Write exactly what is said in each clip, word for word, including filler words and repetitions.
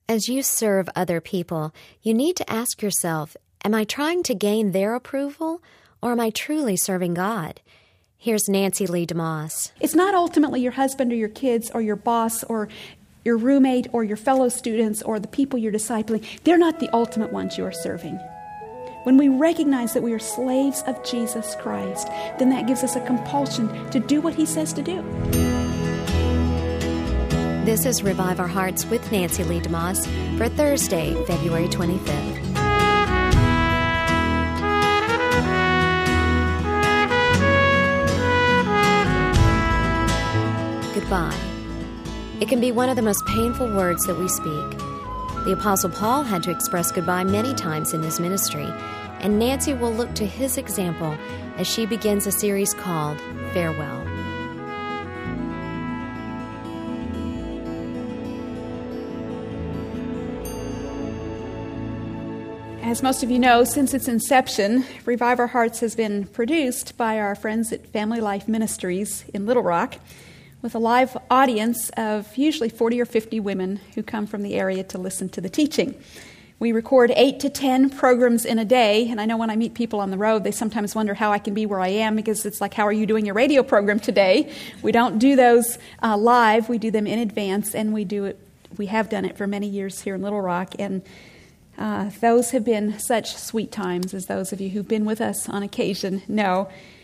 As you serve other people, you need to ask yourself, am I trying to gain their approval, or am I truly serving God? Here's Nancy Lee DeMoss. It's not ultimately your husband or your kids or your boss or your roommate or your fellow students or the people you're discipling. They're not the ultimate ones you are serving. When we recognize that we are slaves of Jesus Christ, then that gives us a compulsion to do what He says to do. This is Revive Our Hearts with Nancy Lee DeMoss for Thursday, February twenty-fifth. Goodbye. It can be one of the most painful words that we speak. The Apostle Paul had to express goodbye many times in his ministry, and Nancy will look to his example as she begins a series called Farewell. As most of you know, since its inception, Revive Our Hearts has been produced by our friends at Family Life Ministries in Little Rock, with a live audience of usually forty or fifty women who come from the area to listen to the teaching. We record eight to ten programs in a day, and I know when I meet people on the road, they sometimes wonder how I can be where I am, because it's like, how are you doing your radio program today? We don't do those uh, live, we do them in advance, and we do it. We have done it for many years here in Little Rock, and uh, those have been such sweet times, as those of you who've been with us on occasion know.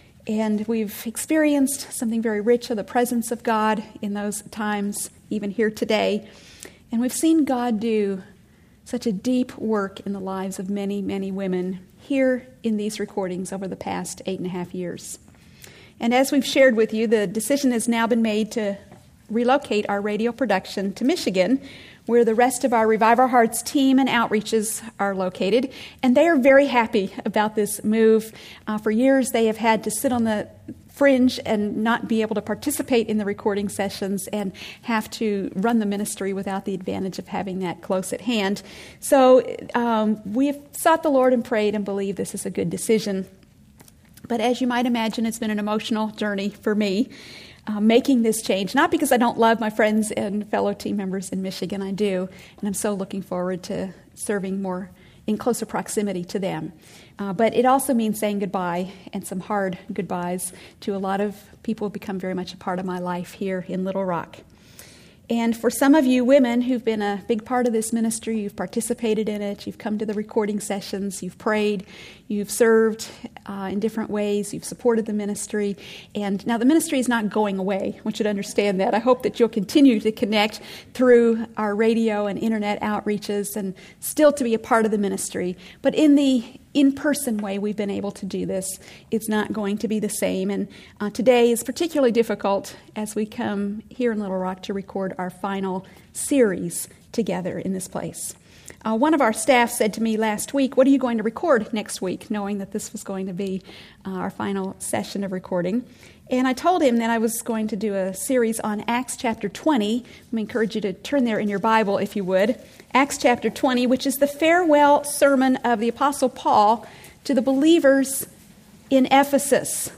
And we've experienced something very rich of the presence of God in those times, even here today. And we've seen God do such a deep work in the lives of many, many women here in these recordings over the past eight and a half years. And as we've shared with you, the decision has now been made to relocate our radio production to Michigan, where the rest of our Revive Our Hearts team and outreaches are located. And they are very happy about this move. Uh, for years, they have had to sit on the fringe and not be able to participate in the recording sessions and have to run the ministry without the advantage of having that close at hand. So um, we have sought the Lord and prayed and believe this is a good decision. But as you might imagine, it's been an emotional journey for me. Uh, making this change, not because I don't love my friends and fellow team members in Michigan, I do, and I'm so looking forward to serving more in closer proximity to them. Uh, but it also means saying goodbye, and some hard goodbyes, to a lot of people who have become very much a part of my life here in Little Rock. And for some of you women who've been a big part of this ministry, you've participated in it, you've come to the recording sessions, you've prayed, you've served uh, in different ways, you've supported the ministry. And now the ministry is not going away. I want you to understand that. I hope that you'll continue to connect through our radio and internet outreaches and still to be a part of the ministry. But in the in-person way we've been able to do this, it's not going to be the same. And uh, today is particularly difficult as we come here in Little Rock to record our final series together in this place. Uh, one of our staff said to me last week, what are you going to record next week, knowing that this was going to be uh, our final session of recording. And I told him that I was going to do a series on Acts chapter twenty. Let me encourage you to turn there in your Bible, if you would. Acts chapter twenty, which is the farewell sermon of the Apostle Paul to the believers in Ephesus.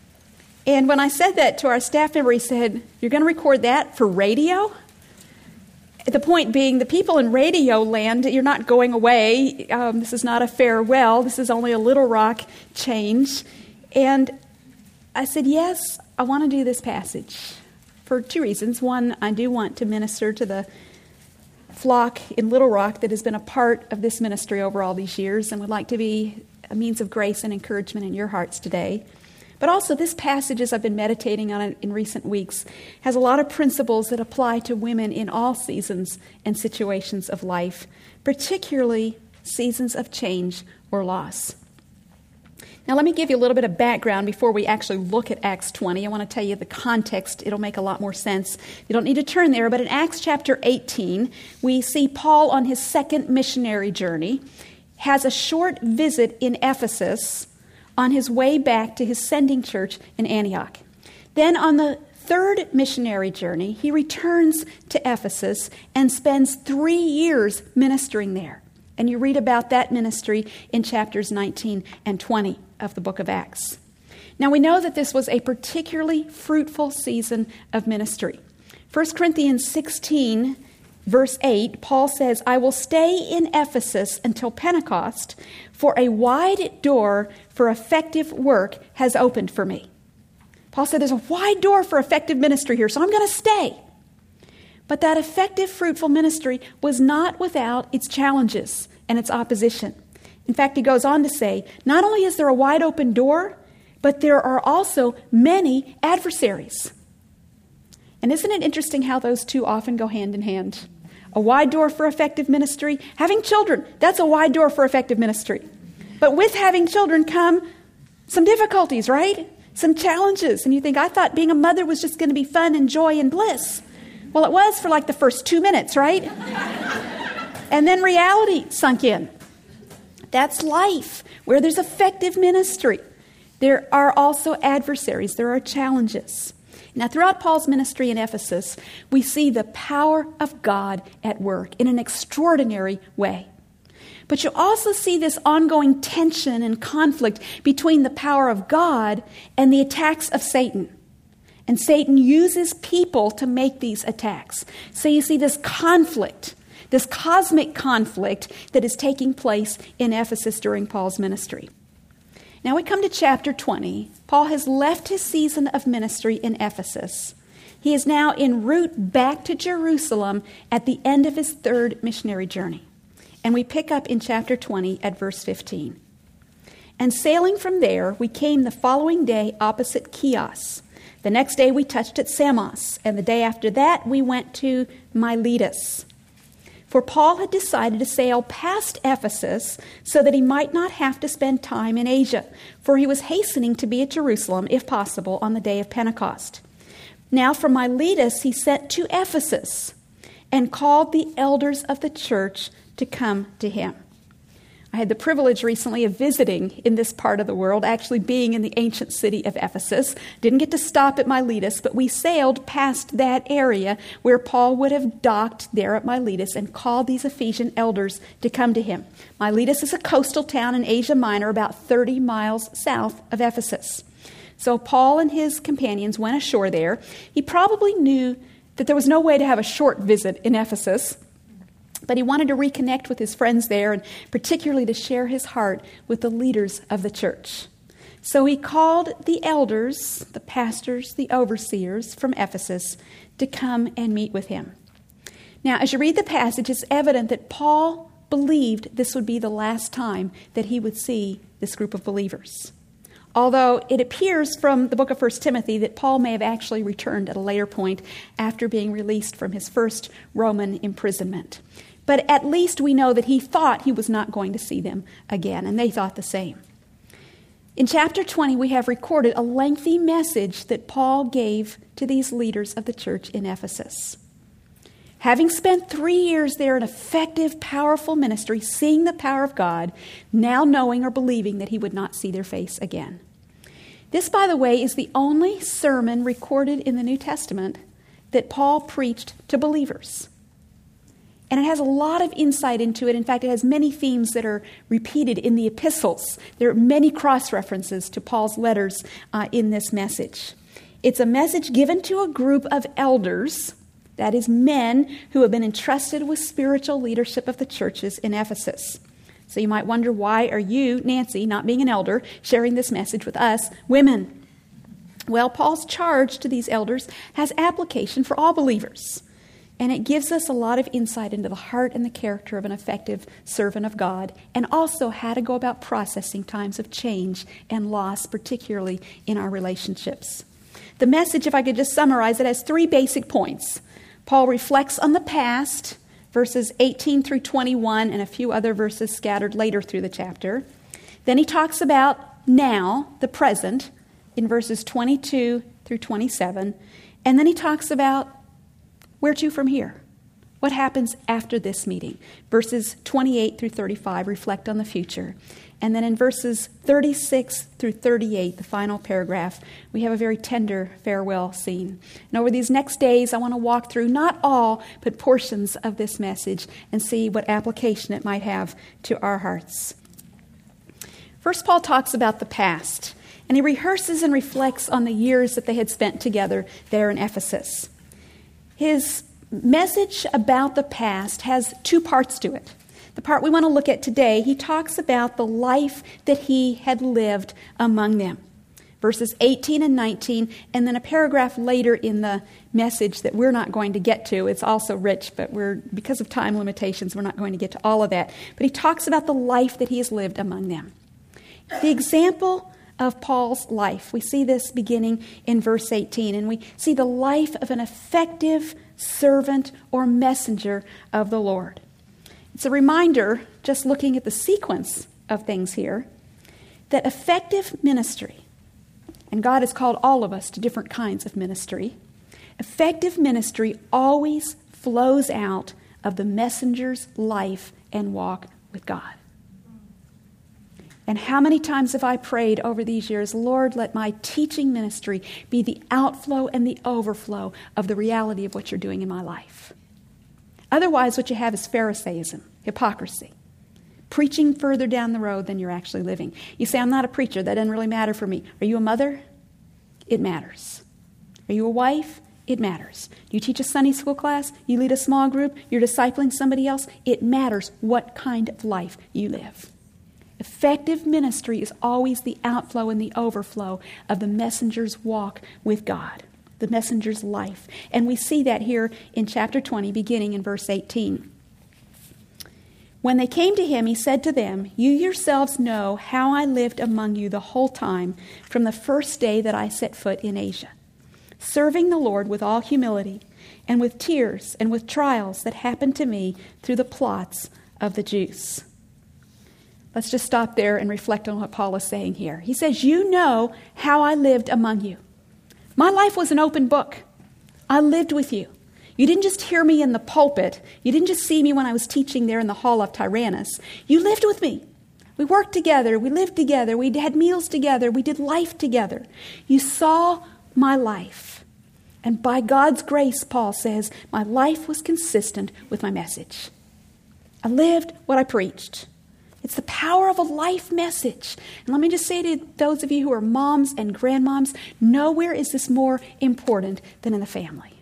And when I said that to our staff member, he said, you're going to record that for radio? The point being, the people in radio land, you're not going away. Um, this is not a farewell. This is only a Little Rock change. And I said, yes, I want to do this passage for two reasons. One, I do want to minister to the flock in Little Rock that has been a part of this ministry over all these years and would like to be a means of grace and encouragement in your hearts today. But also, this passage, as I've been meditating on it in recent weeks, has a lot of principles that apply to women in all seasons and situations of life, particularly seasons of change or loss. Now, let me give you a little bit of background before we actually look at Acts twenty. I want to tell you the context. It'll make a lot more sense. You don't need to turn there, but in Acts chapter eighteen, we see Paul on his second missionary journey, has a short visit in Ephesus on his way back to his sending church in Antioch. Then on the third missionary journey, he returns to Ephesus and spends three years ministering there. And you read about that ministry in chapters nineteen and twenty of the book of Acts. Now we know that this was a particularly fruitful season of ministry. First Corinthians sixteen verse eight, Paul says, I will stay in Ephesus until Pentecost, for a wide door for effective work has opened for me. Paul said, there's a wide door for effective ministry here, so I'm going to stay. But that effective, fruitful ministry was not without its challenges and its opposition. In fact, he goes on to say, not only is there a wide open door, but there are also many adversaries. And isn't it interesting how those two often go hand in hand? A wide door for effective ministry. Having children, that's a wide door for effective ministry. But with having children come some difficulties, right? Some challenges. And you think, I thought being a mother was just going to be fun and joy and bliss. Well, it was for like the first two minutes, right? And then reality sunk in. That's life, where there's effective ministry. There are also adversaries. There are challenges. Now, throughout Paul's ministry in Ephesus, we see the power of God at work in an extraordinary way. But you also see this ongoing tension and conflict between the power of God and the attacks of Satan. And Satan uses people to make these attacks. So you see this conflict, this cosmic conflict that is taking place in Ephesus during Paul's ministry. Now we come to chapter twenty. Paul has left his season of ministry in Ephesus. He is now en route back to Jerusalem at the end of his third missionary journey. And we pick up in chapter twenty at verse fifteen. And sailing from there, we came the following day opposite Chios. The next day we touched at Samos, and the day after that we went to Miletus. For Paul had decided to sail past Ephesus so that he might not have to spend time in Asia, for he was hastening to be at Jerusalem, if possible, on the day of Pentecost. Now from Miletus he sent to Ephesus and called the elders of the church to come to him. I had the privilege recently of visiting in this part of the world, actually being in the ancient city of Ephesus. Didn't get to stop at Miletus, but we sailed past that area where Paul would have docked there at Miletus and called these Ephesian elders to come to him. Miletus is a coastal town in Asia Minor about thirty miles south of Ephesus. So Paul and his companions went ashore there. He probably knew that there was no way to have a short visit in Ephesus, but he wanted to reconnect with his friends there and particularly to share his heart with the leaders of the church. So he called the elders, the pastors, the overseers from Ephesus to come and meet with him. Now, as you read the passage, it's evident that Paul believed this would be the last time that he would see this group of believers. Although it appears from the book of First Timothy that Paul may have actually returned at a later point after being released from his first Roman imprisonment. But at least we know that he thought he was not going to see them again, and they thought the same. In chapter twenty, we have recorded a lengthy message that Paul gave to these leaders of the church in Ephesus. Having spent three years there in effective, powerful ministry, seeing the power of God, now knowing or believing that he would not see their face again. This, by the way, is the only sermon recorded in the New Testament that Paul preached to believers. And it has a lot of insight into it. In fact, it has many themes that are repeated in the epistles. There are many cross-references to Paul's letters uh, in this message. It's a message given to a group of elders, that is, men who have been entrusted with spiritual leadership of the churches in Ephesus. So you might wonder, why are you, Nancy, not being an elder, sharing this message with us, women? Well, Paul's charge to these elders has application for all believers. And it gives us a lot of insight into the heart and the character of an effective servant of God, and also how to go about processing times of change and loss, particularly in our relationships. The message, if I could just summarize it, has three basic points. Paul reflects on the past, verses eighteen through twenty-one, and a few other verses scattered later through the chapter. Then he talks about now, the present, in verses twenty-two through twenty-seven. And then he talks about where to from here? What happens after this meeting? Verses twenty-eight through thirty-five reflect on the future. And then in verses thirty-six through thirty-eight, the final paragraph, we have a very tender farewell scene. And over these next days, I want to walk through not all, but portions of this message and see what application it might have to our hearts. First, Paul talks about the past, and he rehearses and reflects on the years that they had spent together there in Ephesus. His message about the past has two parts to it. The part we want to look at today, he talks about the life that he had lived among them. Verses eighteen and nineteen, and then a paragraph later in the message that we're not going to get to. It's also rich, but we're because of time limitations, we're not going to get to all of that. But he talks about the life that he has lived among them. The example of Paul's life, we see this beginning in verse eighteen, and we see the life of an effective servant or messenger of the Lord. It's a reminder, just looking at the sequence of things here, that effective ministry, and God has called all of us to different kinds of ministry, effective ministry always flows out of the messenger's life and walk with God. And how many times have I prayed over these years, Lord, let my teaching ministry be the outflow and the overflow of the reality of what you're doing in my life. Otherwise, what you have is Pharisaism, hypocrisy, preaching further down the road than you're actually living. You say, I'm not a preacher. That doesn't really matter for me. Are you a mother? It matters. Are you a wife? It matters. Do you teach a Sunday school class? You lead a small group? You're discipling somebody else? It matters what kind of life you live. Effective ministry is always the outflow and the overflow of the messenger's walk with God, the messenger's life. And we see that here in chapter twenty, beginning in verse eighteen. When they came to him, he said to them, you yourselves know how I lived among you the whole time from the first day that I set foot in Asia, serving the Lord with all humility and with tears and with trials that happened to me through the plots of the Jews. Let's just stop there and reflect on what Paul is saying here. He says, you know how I lived among you. My life was an open book. I lived with you. You didn't just hear me in the pulpit. You didn't just see me when I was teaching there in the hall of Tyrannus. You lived with me. We worked together. We lived together. We had meals together. We did life together. You saw my life. And by God's grace, Paul says, my life was consistent with my message. I lived what I preached. It's the power of a life message. And let me just say to those of you who are moms and grandmoms, nowhere is this more important than in the family.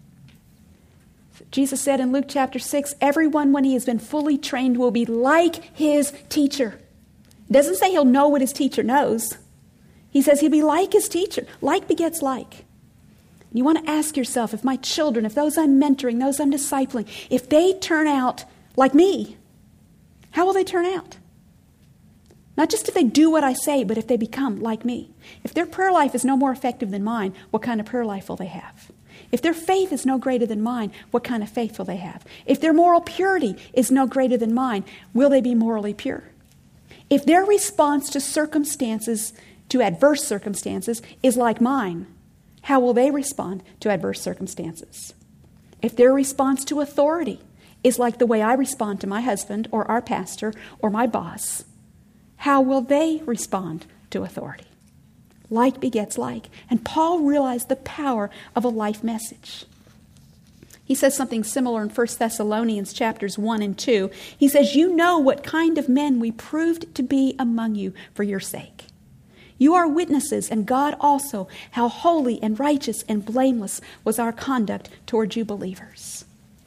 Jesus said in Luke chapter six, everyone when he has been fully trained will be like his teacher. It doesn't say he'll know what his teacher knows. He says he'll be like his teacher. Like begets like. You want to ask yourself, if my children, if those I'm mentoring, those I'm discipling, if they turn out like me, how will they turn out? Not just if they do what I say, but if they become like me. If their prayer life is no more effective than mine, what kind of prayer life will they have? If their faith is no greater than mine, what kind of faith will they have? If their moral purity is no greater than mine, will they be morally pure? If their response to circumstances, to adverse circumstances, is like mine, how will they respond to adverse circumstances? If their response to authority is like the way I respond to my husband or our pastor or my boss, how will they respond to authority? Like begets like. And Paul realized the power of a life message. He says something similar in First Thessalonians chapters one and two. He says, you know what kind of men we proved to be among you for your sake. You are witnesses, and God also, how holy and righteous and blameless was our conduct toward you believers.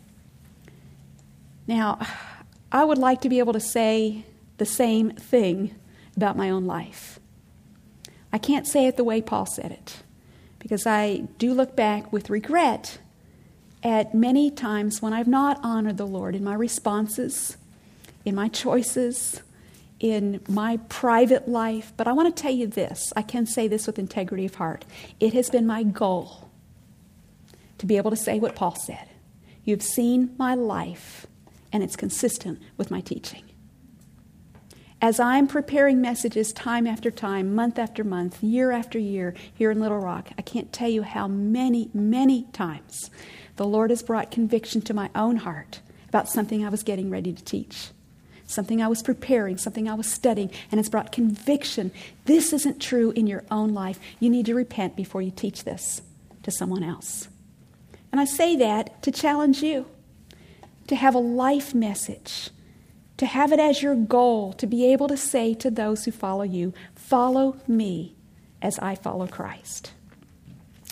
Now, I would like to be able to say the same thing about my own life. I can't say it the way Paul said it, because I do look back with regret at many times when I've not honored the Lord in my responses, in my choices, in my private life. But I want to tell you this. I can say this with integrity of heart. It has been my goal to be able to say what Paul said. You've seen my life, and it's consistent with my teaching. As I'm preparing messages time after time, month after month, year after year here in Little Rock, I can't tell you how many, many times the Lord has brought conviction to my own heart about something I was getting ready to teach, something I was preparing, something I was studying, and it's brought conviction. This isn't true in your own life. You need to repent before you teach this to someone else. And I say that to challenge you to have a life message, to have it as your goal, to be able to say to those who follow you, follow me as I follow Christ.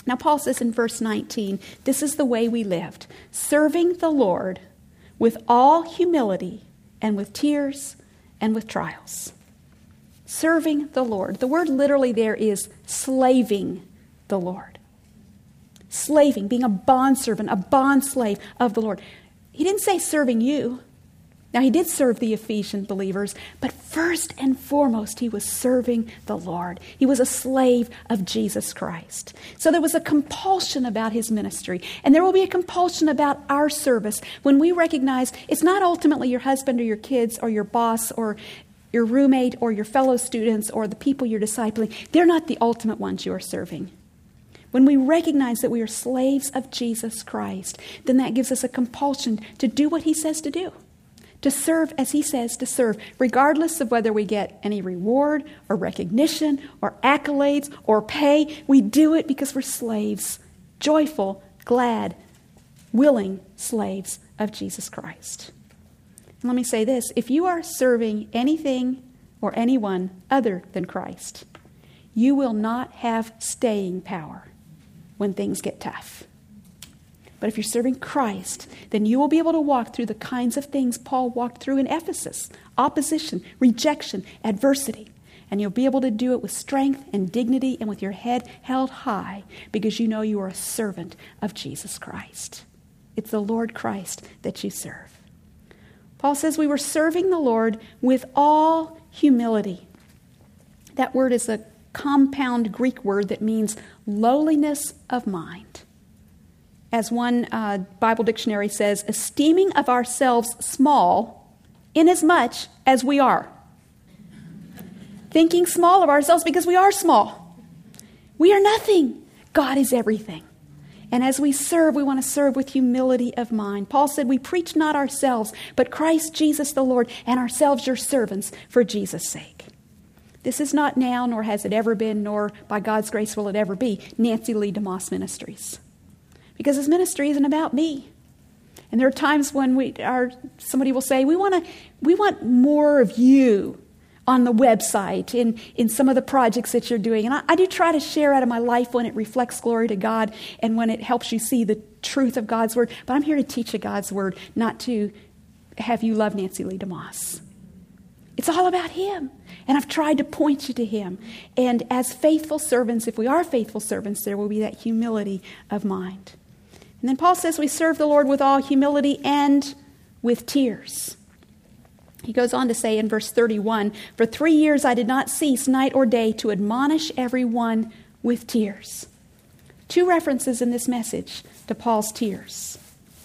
Now, Paul says in verse nineteen, this is the way we lived, serving the Lord with all humility and with tears and with trials. Serving the Lord. The word literally there is slaving the Lord. Slaving, being a bondservant, a bond slave of the Lord. He didn't say serving you. Now, he did serve the Ephesian believers, but first and foremost, he was serving the Lord. He was a slave of Jesus Christ. So there was a compulsion about his ministry, and there will be a compulsion about our service when we recognize it's not ultimately your husband or your kids or your boss or your roommate or your fellow students or the people you're discipling. They're not the ultimate ones you are serving. When we recognize that we are slaves of Jesus Christ, then that gives us a compulsion to do what he says to do. To serve as he says to serve, regardless of whether we get any reward or recognition or accolades or pay. We do it because we're slaves, joyful, glad, willing slaves of Jesus Christ. And let me say this, if you are serving anything or anyone other than Christ, you will not have staying power when things get tough. But if you're serving Christ, then you will be able to walk through the kinds of things Paul walked through in Ephesus. Opposition, rejection, adversity. And you'll be able to do it with strength and dignity and with your head held high because you know you are a servant of Jesus Christ. It's the Lord Christ that you serve. Paul says we were serving the Lord with all humility. That word is a compound Greek word that means lowliness of mind. As one uh, Bible dictionary says, esteeming of ourselves small inasmuch as we are. Thinking small of ourselves because we are small. We are nothing. God is everything. And as we serve, we want to serve with humility of mind. Paul said, we preach not ourselves, but Christ Jesus the Lord, and ourselves your servants for Jesus' sake. This is not now, nor has it ever been, nor by God's grace will it ever be, Nancy Lee DeMoss Ministries. Because his ministry isn't about me. And there are times when we are, somebody will say, we want to, we want more of you on the website, in, in some of the projects that you're doing. And I, I do try to share out of my life when it reflects glory to God and when it helps you see the truth of God's word. But I'm here to teach you God's word, not to have you love Nancy Lee DeMoss. It's all about him. And I've tried to point you to him. And as faithful servants, if we are faithful servants, there will be that humility of mind. And then Paul says we serve the Lord with all humility and with tears. He goes on to say in verse thirty-one, for three years I did not cease night or day to admonish everyone with tears. Two references in this message to Paul's tears.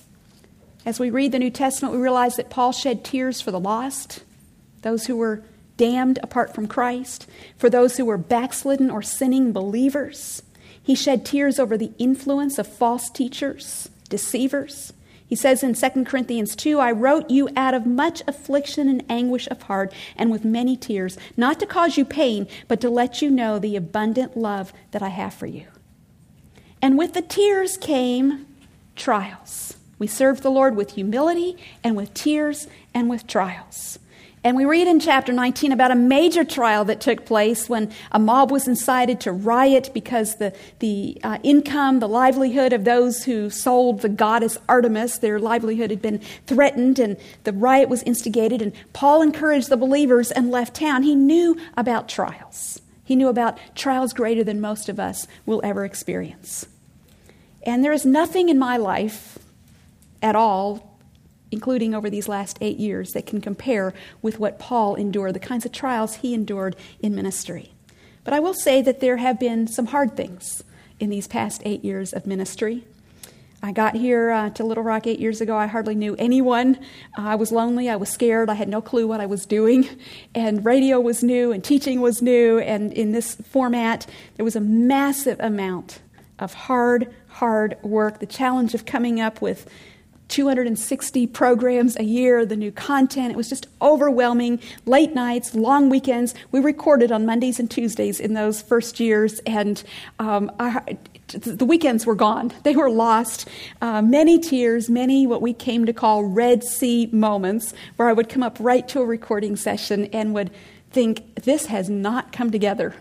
As we read the New Testament, we realize that Paul shed tears for the lost, those who were damned apart from Christ, for those who were backslidden or sinning believers. He shed tears over the influence of false teachers, deceivers. He says in Second Corinthians two, I wrote you out of much affliction and anguish of heart and with many tears, not to cause you pain, but to let you know the abundant love that I have for you. And with the tears came trials. We served the Lord with humility and with tears and with trials. And we read in chapter nineteen about a major trial that took place when a mob was incited to riot because the, the uh, income, the livelihood of those who sold the goddess Artemis, their livelihood had been threatened, and the riot was instigated. And Paul encouraged the believers and left town. He knew about trials. He knew about trials greater than most of us will ever experience. And there is nothing in my life at all, including over these last eight years, that can compare with what Paul endured, the kinds of trials he endured in ministry. But I will say that there have been some hard things in these past eight years of ministry. I got here uh, to Little Rock eight years ago. I hardly knew anyone. Uh, I was lonely. I was scared. I had no clue what I was doing. And radio was new and teaching was new. And in this format, there was a massive amount of hard, hard work. The challenge of coming up with two hundred sixty programs a year, the new content. It was just overwhelming. Late nights, long weekends. We recorded on Mondays and Tuesdays in those first years, and um, our, the weekends were gone. They were lost. Uh, many tears, many what we came to call Red Sea moments, where I would come up right to a recording session and would think, this has not come together.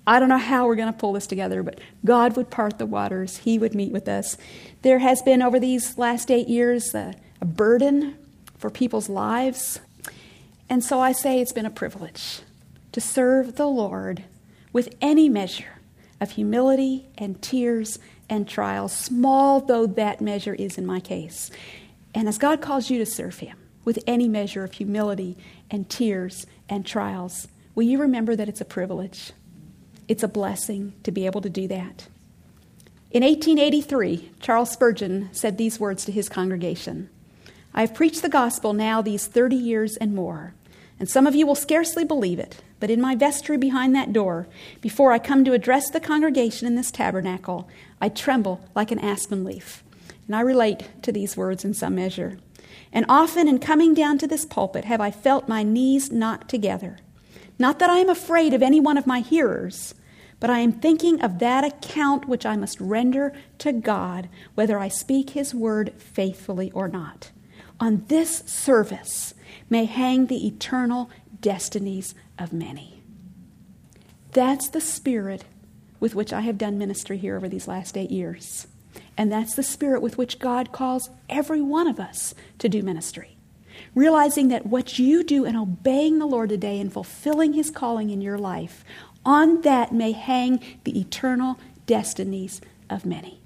I don't know how we're going to pull this together, but God would part the waters. He would meet with us. There has been, over these last eight years, a, a burden for people's lives. And so I say it's been a privilege to serve the Lord with any measure of humility and tears and trials, small though that measure is in my case. And as God calls you to serve Him with any measure of humility and tears and trials, will you remember that it's a privilege? It's a blessing to be able to do that. In eighteen eighty-three, Charles Spurgeon said these words to his congregation: "I have preached the gospel now these thirty years and more, and some of you will scarcely believe it, but in my vestry behind that door, before I come to address the congregation in this tabernacle, I tremble like an aspen leaf." And I relate to these words in some measure. "And often in coming down to this pulpit have I felt my knees knock together. Not that I am afraid of any one of my hearers, but I am thinking of that account which I must render to God, whether I speak His word faithfully or not. On this service may hang the eternal destinies of many." That's the spirit with which I have done ministry here over these last eight years. And that's the spirit with which God calls every one of us to do ministry. Realizing that what you do in obeying the Lord today and fulfilling His calling in your life, on that may hang the eternal destinies of many.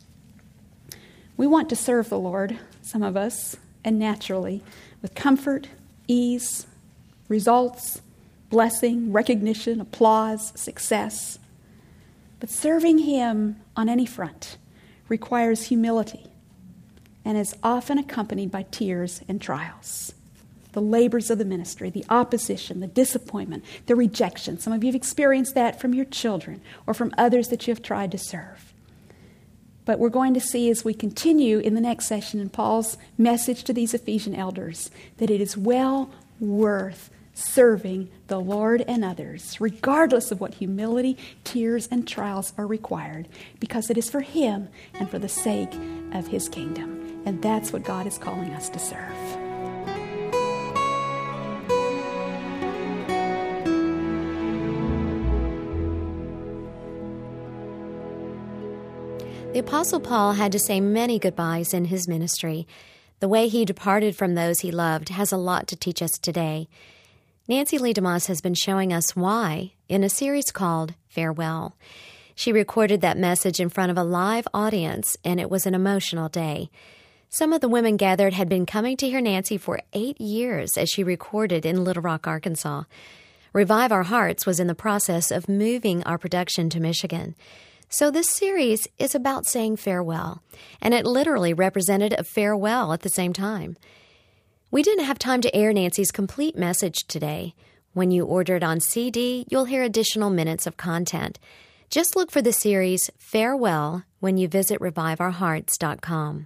We want to serve the Lord, some of us, and naturally, with comfort, ease, results, blessing, recognition, applause, success. But serving Him on any front requires humility and is often accompanied by tears and trials. The labors of the ministry, the opposition, the disappointment, the rejection. Some of you have experienced that from your children or from others that you have tried to serve. But we're going to see as we continue in the next session in Paul's message to these Ephesian elders that it is well worth serving the Lord and others, regardless of what humility, tears, and trials are required, because it is for Him and for the sake of His kingdom. And that's what God is calling us to serve. The Apostle Paul had to say many goodbyes in his ministry. The way he departed from those he loved has a lot to teach us today. Nancy Lee DeMoss has been showing us why in a series called Farewell. She recorded that message in front of a live audience, and it was an emotional day. Some of the women gathered had been coming to hear Nancy for eight years as she recorded in Little Rock, Arkansas. Revive Our Hearts was in the process of moving our production to Michigan. So this series is about saying farewell, and it literally represented a farewell at the same time. We didn't have time to air Nancy's complete message today. When you order it on C D, you'll hear additional minutes of content. Just look for the series Farewell when you visit revive our hearts dot com.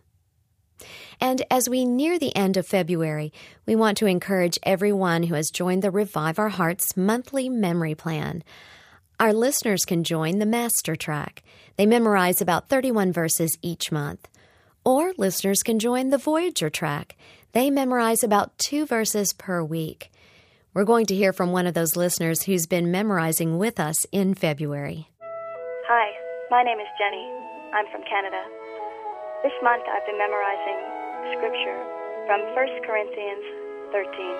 And as we near the end of February, we want to encourage everyone who has joined the Revive Our Hearts monthly memory plan. Our listeners can join the Master Track. They memorize about thirty-one verses each month. Or listeners can join the Voyager Track. They memorize about two verses per week. We're going to hear from one of those listeners who's been memorizing with us in February. Hi, my name is Jenny. I'm from Canada. This month I've been memorizing scripture from First Corinthians thirteen.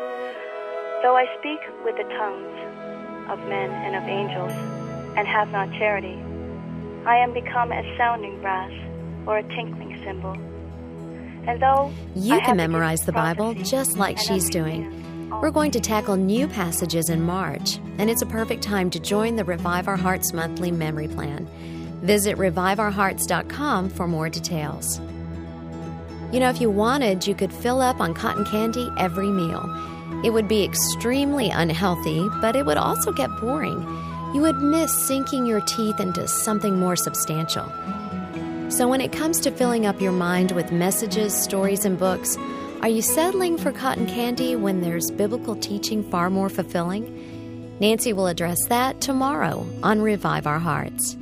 Though I speak with the tongues of men and of angels and have not charity, I am become as sounding brass or a tinkling cymbal. And though you can memorize the Bible just like she's doing. We're going to tackle new passages in March, and it's a perfect time to join the Revive Our Hearts monthly memory plan. Visit revive our hearts dot com for more details. You know, if you wanted, you could fill up on cotton candy every meal. It would be extremely unhealthy, but it would also get boring. You would miss sinking your teeth into something more substantial. So when it comes to filling up your mind with messages, stories, and books, are you settling for cotton candy when there's biblical teaching far more fulfilling? Nancy will address that tomorrow on Revive Our Hearts.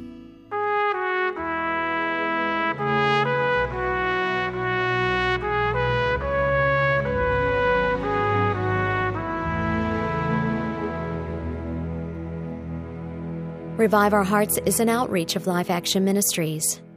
Revive Our Hearts is an outreach of Life Action Ministries.